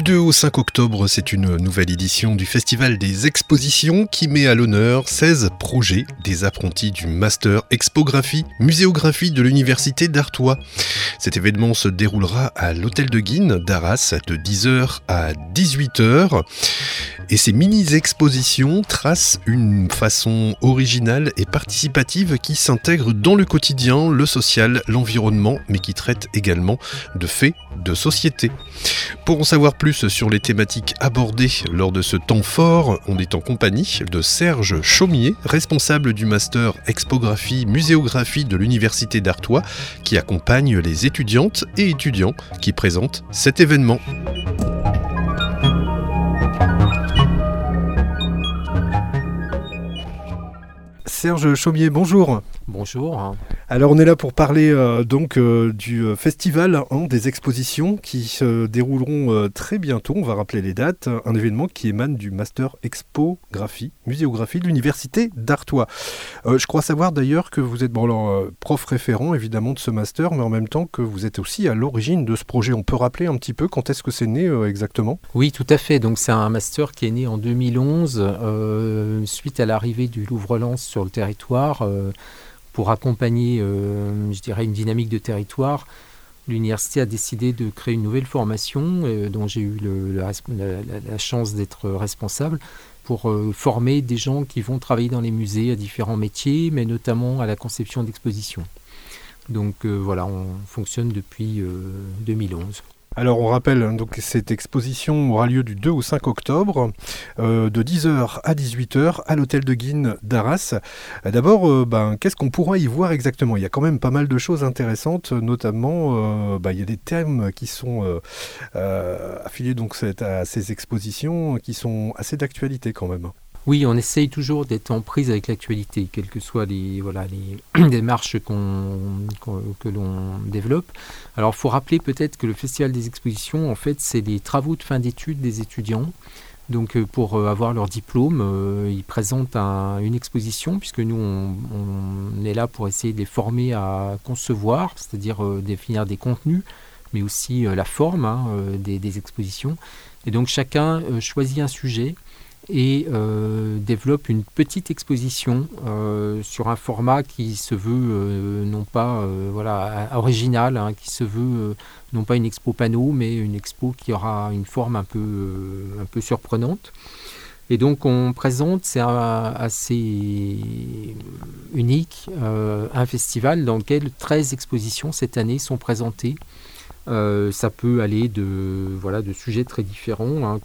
2 au 5 octobre, c'est une nouvelle édition du Festival des Expositions qui met à l'honneur 16 projets des apprentis du Master Expographie, Muséographie de l'Université d'Artois. Cet événement se déroulera à l'Hôtel de Guines d'Arras de 10h à 18h. Et ces mini-expositions tracent une façon originale et participative qui s'intègre dans le quotidien, le social, l'environnement, mais qui traite également de faits de société. Pour en savoir plus sur les thématiques abordées lors de ce temps fort, on est en compagnie de Serge Chaumier, responsable du Master Expographie Muséographie de l'Université d'Artois, qui accompagne les étudiantes et étudiants qui présentent cet événement. Serge Chaumier, bonjour. Bonjour. Alors on est là pour parler du festival des expositions qui se dérouleront très bientôt, on va rappeler les dates, un événement qui émane du Master Expographie, Muséographie de l'Université d'Artois. Je crois savoir d'ailleurs que vous êtes prof référent évidemment de ce master, mais en même temps que vous êtes aussi à l'origine de ce projet. On peut rappeler un petit peu quand est-ce que c'est né exactement ? Oui, tout à fait. Donc c'est un master qui est né en 2011 suite à l'arrivée du Louvre-Lens sur le territoire. Pour accompagner, une dynamique de territoire, l'université a décidé de créer une nouvelle formation dont j'ai eu la chance d'être responsable pour former des gens qui vont travailler dans les musées à différents métiers, mais notamment à la conception d'expositions. Donc on fonctionne depuis 2011. Alors on rappelle, donc cette exposition aura lieu du 2 au 5 octobre, de 10h à 18h à l'Hôtel de Guines d'Arras. D'abord, qu'est-ce qu'on pourra y voir exactement ? Il y a quand même pas mal de choses intéressantes, notamment il y a des thèmes qui sont affiliés donc à ces expositions qui sont assez d'actualité quand même. Oui, on essaye toujours d'être en prise avec l'actualité, quelles que soient les démarches que l'on développe. Alors, il faut rappeler peut-être que le Festival des Expositions, en fait, c'est les travaux de fin d'études des étudiants. Donc, pour avoir leur diplôme, ils présentent une exposition, puisque nous, on est là pour essayer de les former à concevoir, c'est-à-dire définir des contenus, mais aussi la forme des expositions. Et donc, chacun choisit un sujet et développe une petite exposition sur un format qui se veut non pas original, qui se veut non pas une expo panneau, mais une expo qui aura une forme un peu surprenante. Et donc on présente, c'est assez unique, un festival dans lequel 13 expositions cette année sont présentées. Ça peut aller de sujets très différents,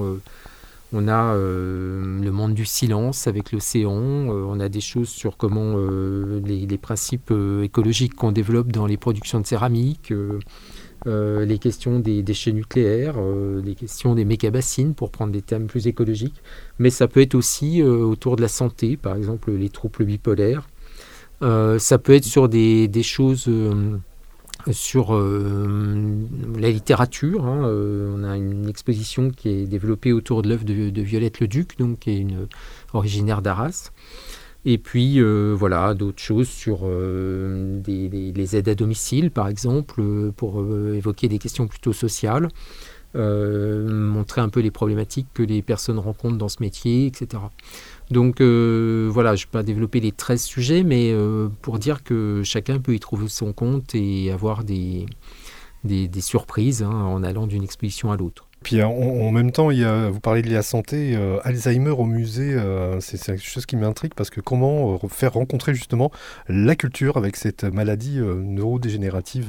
on a le monde du silence avec l'océan, on a des choses sur comment les principes écologiques qu'on développe dans les productions de céramique, les questions des déchets nucléaires, les questions des méga-bassines pour prendre des thèmes plus écologiques. Mais ça peut être aussi autour de la santé, par exemple les troubles bipolaires. Ça peut être sur des choses... sur la littérature, on a une exposition qui est développée autour de l'œuvre de Violette Leduc, donc qui est une originaire d'Arras. Et puis d'autres choses sur les aides à domicile, par exemple, pour évoquer des questions plutôt sociales, montrer un peu les problématiques que les personnes rencontrent dans ce métier, etc. Donc je ne vais pas développer les 13 sujets, mais pour dire que chacun peut y trouver son compte et avoir des surprises en allant d'une exposition à l'autre. Puis en même temps, vous parlez de la santé, Alzheimer au musée, c'est quelque chose qui m'intrigue parce que comment faire rencontrer justement la culture avec cette maladie neurodégénérative ?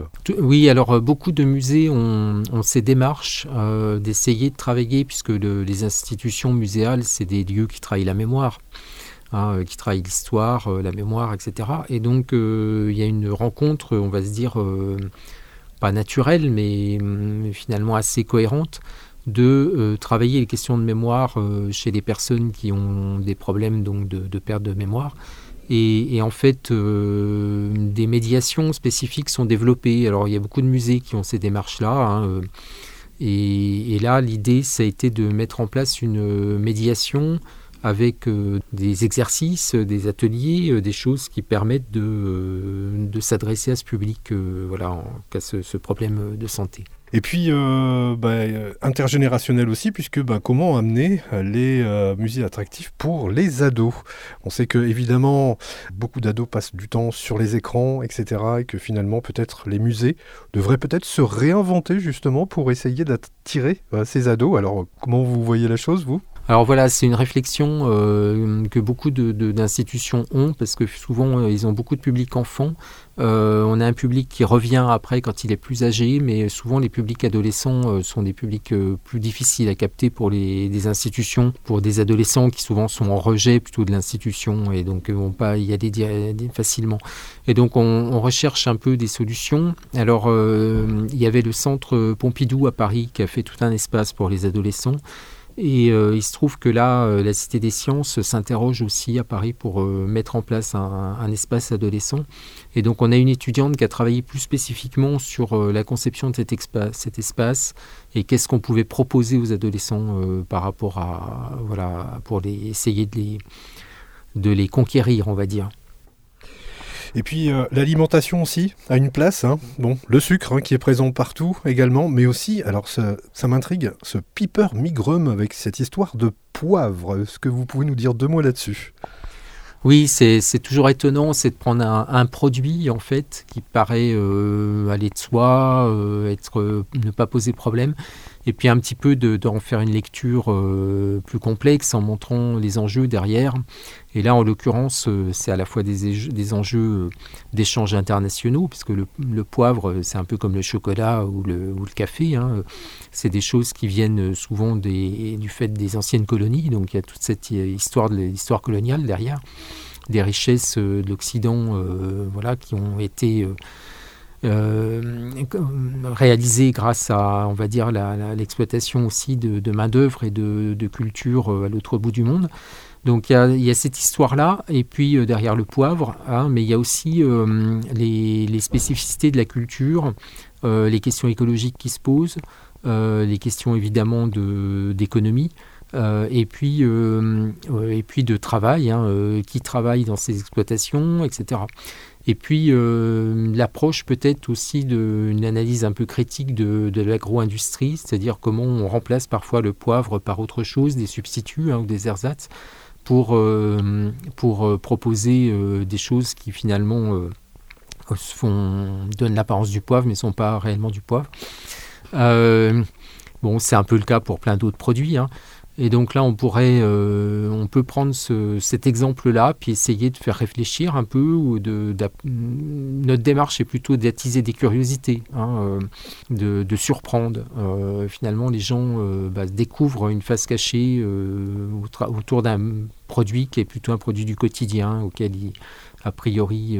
Oui, alors beaucoup de musées ont ces démarches d'essayer de travailler, puisque les institutions muséales, c'est des lieux qui travaillent la mémoire, qui travaillent l'histoire, la mémoire, etc. Et donc il y a une rencontre, on va se dire... pas naturelle, mais finalement assez cohérente, de travailler les questions de mémoire chez les personnes qui ont des problèmes donc de perte de mémoire. Et en fait, des médiations spécifiques sont développées. Alors, il y a beaucoup de musées qui ont ces démarches-là. Et là, l'idée, ça a été de mettre en place une médiation avec des exercices, des ateliers, des choses qui permettent de s'adresser à ce public qui a ce problème de santé. Et puis, intergénérationnel aussi, puisque comment amener les musées attractifs pour les ados? On sait que, évidemment, beaucoup d'ados passent du temps sur les écrans, etc., et que finalement, peut-être, les musées devraient peut-être se réinventer, justement, pour essayer d'attirer ces ados. Alors, comment vous voyez la chose, vous? Alors voilà, c'est une réflexion que beaucoup d'institutions ont, parce que souvent ils ont beaucoup de publics enfants. On a un public qui revient après quand il est plus âgé, mais souvent les publics adolescents sont des publics plus difficiles à capter pour des institutions, pour des adolescents qui souvent sont en rejet plutôt de l'institution et donc vont pas y aller facilement. Et donc on recherche un peu des solutions. Alors il y avait le centre Pompidou à Paris qui a fait tout un espace pour les adolescents. Et il se trouve que là, la Cité des Sciences s'interroge aussi à Paris pour mettre en place un espace adolescent. Et donc on a une étudiante qui a travaillé plus spécifiquement sur la conception de cet espace et qu'est-ce qu'on pouvait proposer aux adolescents par rapport à, pour essayer de les conquérir, on va dire. Et puis l'alimentation aussi a une place. Bon, le sucre qui est présent partout également, mais aussi, alors ça m'intrigue, ce Piper Migrum avec cette histoire de poivre. Est-ce que vous pouvez nous dire 2 mots là-dessus ? Oui, c'est toujours étonnant, c'est de prendre un produit en fait qui paraît aller de soi, ne pas poser problème, et puis un petit peu d'en faire une lecture plus complexe en montrant les enjeux derrière. Et là, en l'occurrence, c'est à la fois des enjeux d'échanges internationaux, puisque le poivre, c'est un peu comme le chocolat ou le café. C'est des choses qui viennent souvent du fait des anciennes colonies. Donc il y a toute cette histoire coloniale derrière, des richesses de l'Occident qui ont été réalisées grâce à, on va dire, l'exploitation aussi de main-d'œuvre et de culture à l'autre bout du monde. Donc il y a cette histoire-là, et puis derrière le poivre, mais il y a aussi les spécificités de la culture, les questions écologiques qui se posent, les questions évidemment d'économie, et puis de travail, qui travaille dans ces exploitations, etc. Et puis l'approche peut-être aussi d'une analyse un peu critique de l'agro-industrie, c'est-à-dire comment on remplace parfois le poivre par autre chose, des substituts ou des ersatz, pour proposer des choses qui finalement donnent l'apparence du poivre mais ne sont pas réellement du poivre. C'est un peu le cas pour plein d'autres produits. Et donc là, on peut prendre cet exemple-là, puis essayer de faire réfléchir un peu. Notre démarche est plutôt d'attiser des curiosités, de surprendre. Finalement, les gens découvrent une face cachée autour d'un produit qui est plutôt un produit du quotidien, auquel a priori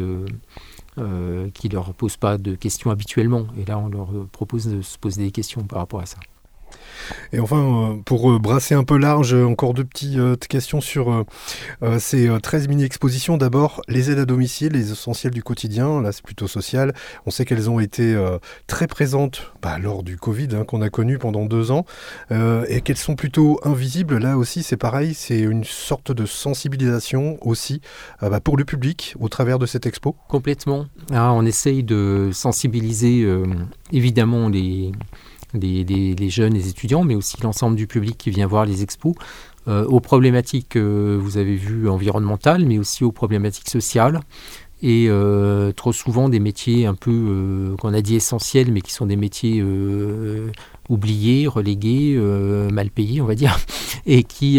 qui ne leur pose pas de questions habituellement. Et là, on leur propose de se poser des questions par rapport à ça. Et enfin, pour brasser un peu large, encore 2 petites questions sur ces 13 mini-expositions. D'abord, les aides à domicile, les essentiels du quotidien, là c'est plutôt social. On sait qu'elles ont été très présentes lors du Covid qu'on a connu pendant 2 ans et qu'elles sont plutôt invisibles. Là aussi, c'est pareil, c'est une sorte de sensibilisation aussi pour le public au travers de cette expo. Complètement. On essaye de sensibiliser évidemment les jeunes, les étudiants, mais aussi l'ensemble du public qui vient voir les expos, aux problématiques, vous avez vu, environnementales, mais aussi aux problématiques sociales. Et trop souvent des métiers un peu, qu'on a dit essentiels, mais qui sont des métiers oubliés, relégués, mal payés, on va dire, et qui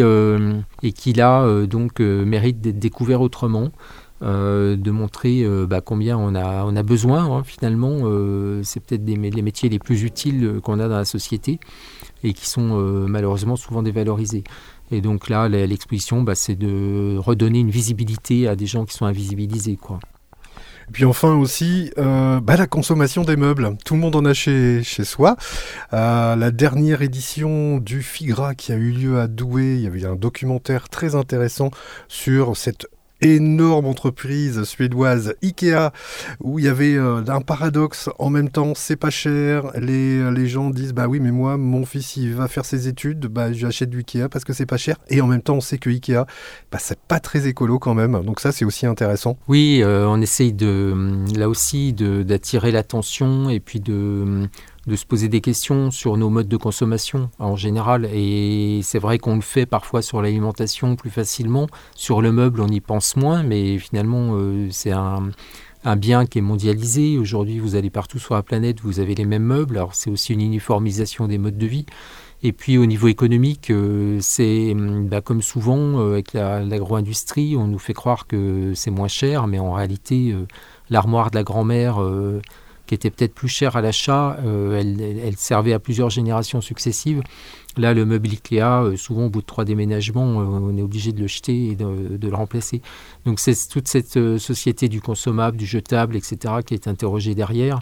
là, méritent d'être découverts autrement. De montrer combien on a besoin finalement, c'est peut-être les métiers les plus utiles qu'on a dans la société et qui sont malheureusement souvent dévalorisés. Et donc là, l'exposition, c'est de redonner une visibilité à des gens qui sont invisibilisés, quoi. Et puis enfin aussi, la consommation des meubles. Tout le monde en a chez soi. La dernière édition du FIGRA qui a eu lieu à Douai, il y avait un documentaire très intéressant sur cette énorme entreprise suédoise Ikea, où il y avait un paradoxe. En même temps, c'est pas cher. Les gens disent oui, mais moi, mon fils, il va faire ses études, j'achète du Ikea parce que c'est pas cher. Et en même temps, on sait que Ikea, c'est pas très écolo quand même. Donc ça, c'est aussi intéressant. Oui, on essaye là aussi d'attirer l'attention et puis de de se poser des questions sur nos modes de consommation en général. Et c'est vrai qu'on le fait parfois sur l'alimentation plus facilement. Sur le meuble, on y pense moins, mais finalement, c'est un bien qui est mondialisé. Aujourd'hui, vous allez partout sur la planète, vous avez les mêmes meubles. Alors, c'est aussi une uniformisation des modes de vie. Et puis, au niveau économique, c'est comme souvent avec l'agro-industrie, on nous fait croire que c'est moins cher, mais en réalité, l'armoire de la grand-mère, qui était peut-être plus chère à l'achat, elle servait à plusieurs générations successives. Là, le meuble Ikea, souvent au bout de 3 déménagements, on est obligé de le jeter et de le remplacer. Donc c'est toute cette société du consommable, du jetable, etc., qui est interrogée derrière.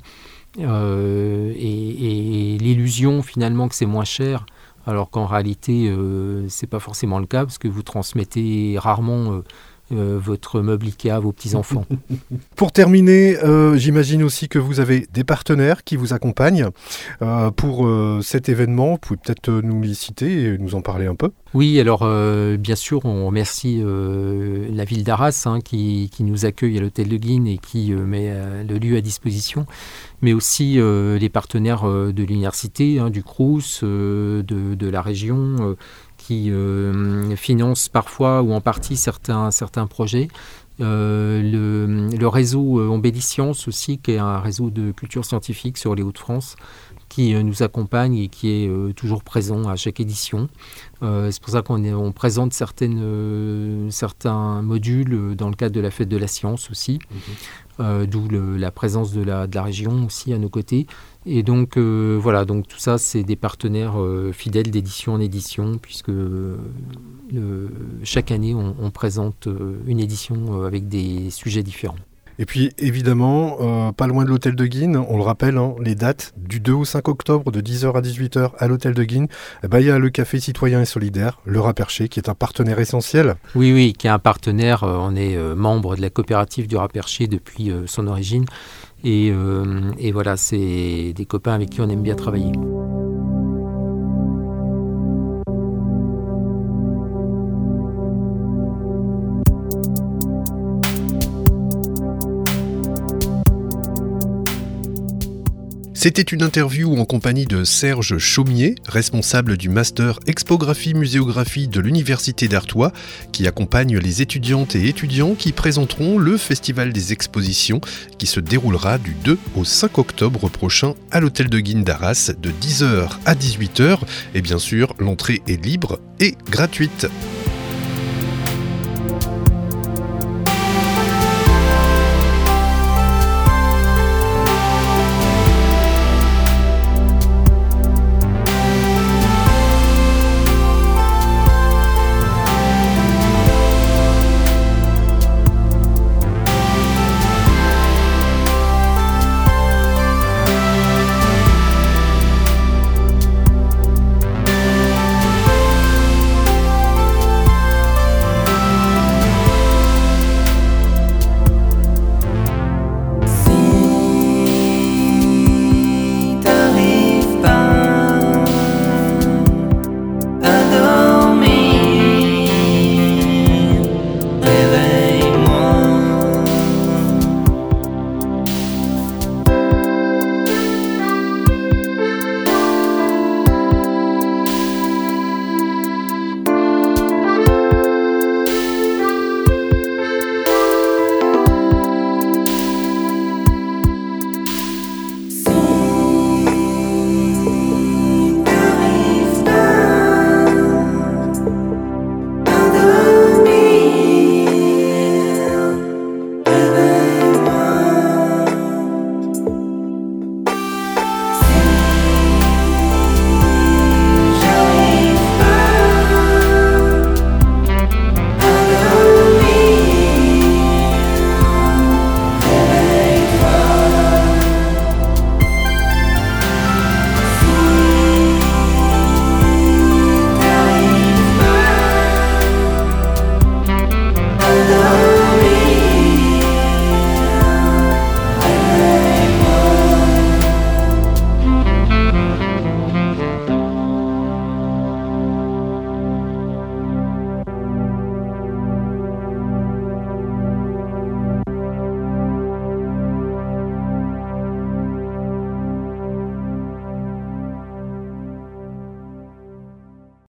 Et l'illusion finalement que c'est moins cher, alors qu'en réalité, c'est pas forcément le cas, parce que vous transmettez rarement votre meuble Ikea à vos petits-enfants. Pour terminer, j'imagine aussi que vous avez des partenaires qui vous accompagnent pour cet événement. Vous pouvez peut-être nous les citer et nous en parler un peu. Oui, alors bien sûr, on remercie la ville d'Arras qui nous accueille à l'hôtel de Guines et qui met le lieu à disposition, mais aussi les partenaires de l'université, du Crous, de la région, qui financent parfois ou en partie certains projets. Le réseau Ombellisciences aussi, qui est un réseau de culture scientifique sur les Hauts-de-France, qui nous accompagne et qui est toujours présent à chaque édition. C'est pour ça qu'on présente certains modules dans le cadre de la fête de la science aussi, d'où la présence de la région aussi à nos côtés. Et donc voilà, donc tout ça c'est des partenaires fidèles d'édition en édition, puisque chaque année on présente une édition avec des sujets différents. Et puis évidemment, pas loin de l'hôtel de Guines, on le rappelle, les dates du 2 au 5 octobre de 10h à 18h à l'hôtel de Guines, il y a le Café Citoyen et Solidaire, le Rat Perché, qui est un partenaire essentiel. Oui, qui est un partenaire, on est membre de la coopérative du Rat Perché depuis son origine, et voilà, c'est des copains avec qui on aime bien travailler. C'était une interview en compagnie de Serge Chaumier, responsable du Master Expographie-Muséographie de l'Université d'Artois, qui accompagne les étudiantes et étudiants qui présenteront le Festival des Expositions qui se déroulera du 2 au 5 octobre prochain à l'hôtel de Guines d'Arras de 10h à 18h. Et bien sûr, l'entrée est libre et gratuite.